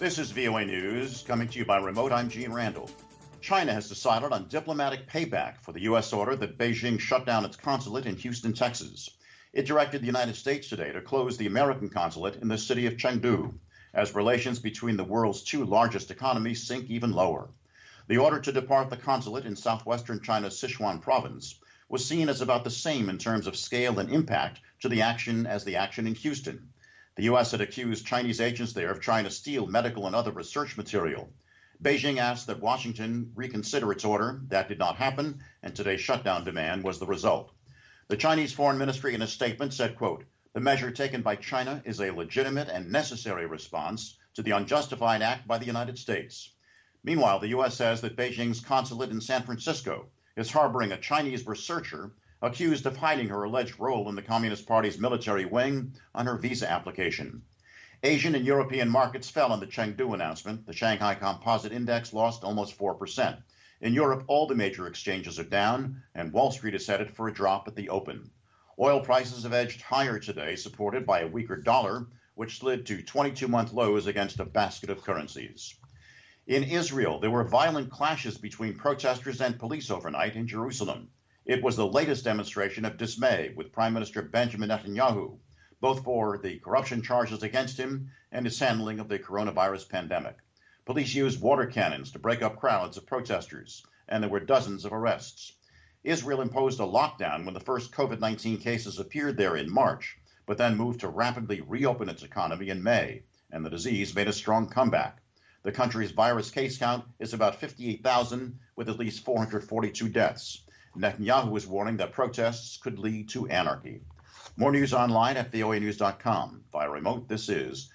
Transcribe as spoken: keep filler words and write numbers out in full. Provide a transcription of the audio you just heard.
This is V O A News, coming to you by remote. I'm Gene Randall. China has decided on diplomatic payback for the U S order that Beijing shut down its consulate in Houston, Texas. It directed the United States today to close the American consulate in the city of Chengdu, as relations between the world's two largest economies sink even lower. The order to depart the consulate in southwestern China's Sichuan province was seen as about the same in terms of scale and impact to the action as the action in Houston. The U S had accused Chinese agents there of trying to steal medical and other research material. Beijing asked that Washington reconsider its order. That did not happen, and today's shutdown demand was the result. The Chinese Foreign Ministry in a statement said, quote, "The measure taken by China is a legitimate and necessary response to the unjustified act by the United States." Meanwhile, the U S says that Beijing's consulate in San Francisco is harboring a Chinese researcher accused of hiding her alleged role in the Communist Party's military wing on her visa application. Asian and European markets fell on the Chengdu announcement. The Shanghai Composite Index lost almost four percent. In Europe, all the major exchanges are down, and Wall Street is headed for a drop at the open. Oil prices have edged higher today, supported by a weaker dollar, which slid to twenty-two-month lows against a basket of currencies. In Israel, there were violent clashes between protesters and police overnight in Jerusalem. It was the latest demonstration of dismay with Prime Minister Benjamin Netanyahu, both for the corruption charges against him and his handling of the coronavirus pandemic. Police used water cannons to break up crowds of protesters, and there were dozens of arrests. Israel imposed a lockdown when the first COVID nineteen cases appeared there in March, but then moved to rapidly reopen its economy in May, and the disease made a strong comeback. The country's virus case count is about fifty-eight thousand, with at least four hundred forty-two deaths. Netanyahu is warning that protests could lead to anarchy. More news online at V O A news dot com. Via remote, this is